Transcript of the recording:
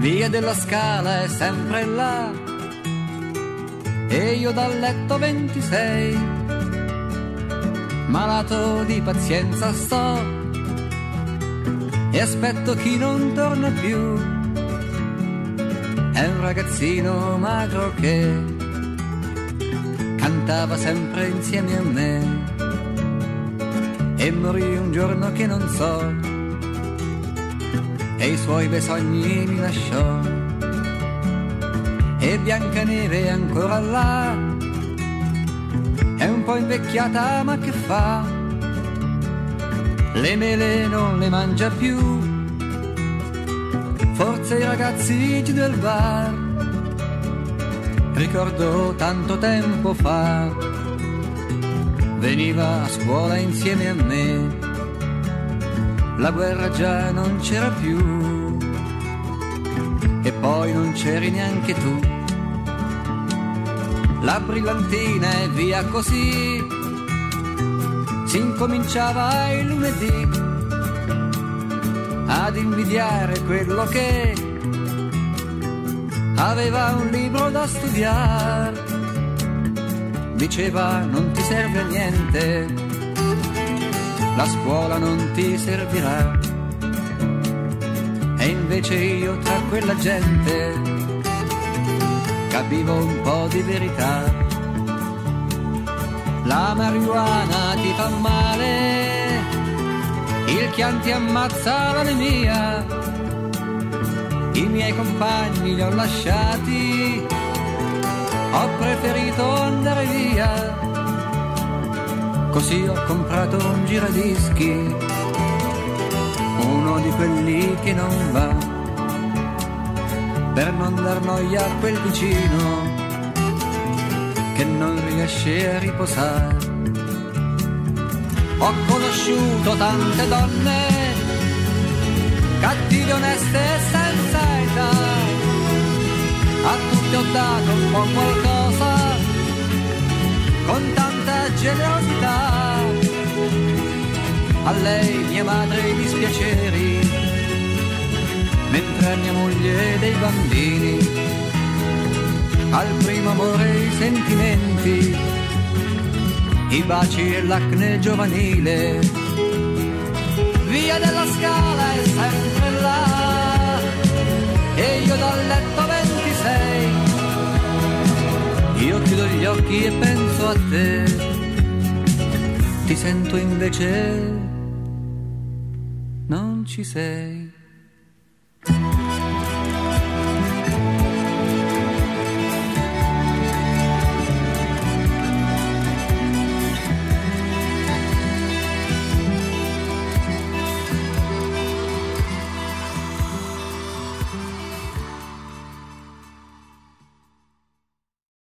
Via della Scala è sempre là e io dal letto 26, malato di pazienza sto e aspetto chi non torna più. È un ragazzino magro che cantava sempre insieme a me e morì un giorno che non so e i suoi bei sogni mi lasciò. E Biancaneve è ancora là, è un po' invecchiata ma che fa, le mele non le mangia più, forse i ragazzi giù del bar. Ricordo tanto tempo fa, veniva a scuola insieme a me, la guerra già non c'era più e poi non c'eri neanche tu. La brillantina è via così, si incominciava il lunedì ad invidiare quello che aveva un libro da studiare. Diceva non ti serve a niente, la scuola non ti servirà. E invece io tra quella gente capivo un po' di verità. La marijuana ti fa male, il chian ti ammazza l'anemia, i miei compagni li ho lasciati, ho preferito andare via. Così ho comprato un giradischi, uno di quelli che non va, per non dar noia a quel vicino che non riesce a riposare. Ho conosciuto tante donne, cattive, oneste e senza età, a tutte ho dato un po' qualcosa, con tanta generosità. A lei mia madre i dispiaceri, mentre a mia moglie dei bambini, al primo amore i sentimenti, i baci e l'acne giovanile. Via della Scala è sempre là e io dal letto 26, io chiudo gli occhi e penso a te, ti sento invece non ci sei.